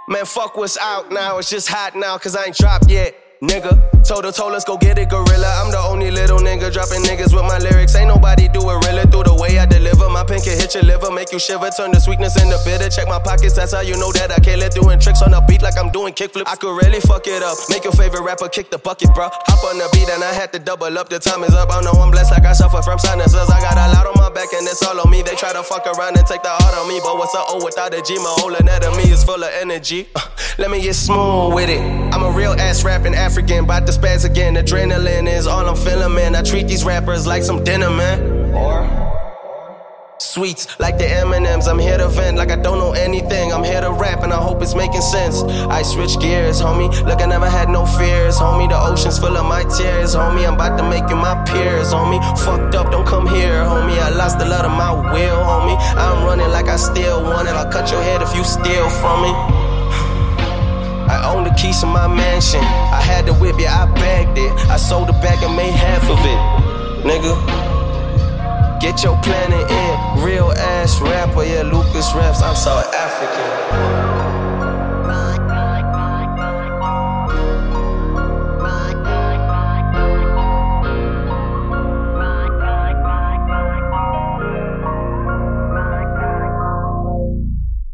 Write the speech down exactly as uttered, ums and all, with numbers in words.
Man, fuck what's out now, it's just hot now, cause I ain't dropped yet. Nigga, told her, told us go get it, gorilla. I'm the only little nigga dropping niggas with my lyrics. Ain't nobody do it really through the way I deliver. My pen can hit your liver, make you shiver, turn the sweetness into bitter. Check my pockets, that's how you know that I can't let doing tricks on the beat like I'm doing kickflips. I could really fuck it up, make your favorite rapper kick the bucket, bro. Hop on the beat and I had to double up, the time is up. I know I'm blessed like I suffer from sinuses. I got a lot on my back and it's all on me. They try to fuck around and take the heart on me, but what's a O without a G? My whole anatomy is full of energy. uh, Let me get smooth with it. I'm a real ass rapping African, bout to spaz again. Adrenaline is all I'm feeling, man. I treat these rappers like some dinner, man. Or sweets like the M and M's. I'm here to vent like I don't know anything. I'm here to rap and I hope it's making sense. I switch gears, homie. Look, I never had no fears, homie. The ocean's full of my tears, homie. I'm about to make you my peers, homie. Fucked up, don't come here, homie. I lost a lot of my will, homie. I'm running like I still want it. I'll cut your head if you steal from me. I own the keys to my mansion. I had the whip, yeah, I bagged it. I sold it back and made half of it. Nigga, get your planet in. Real ass rapper, yeah, Lucas raps. I'm South African.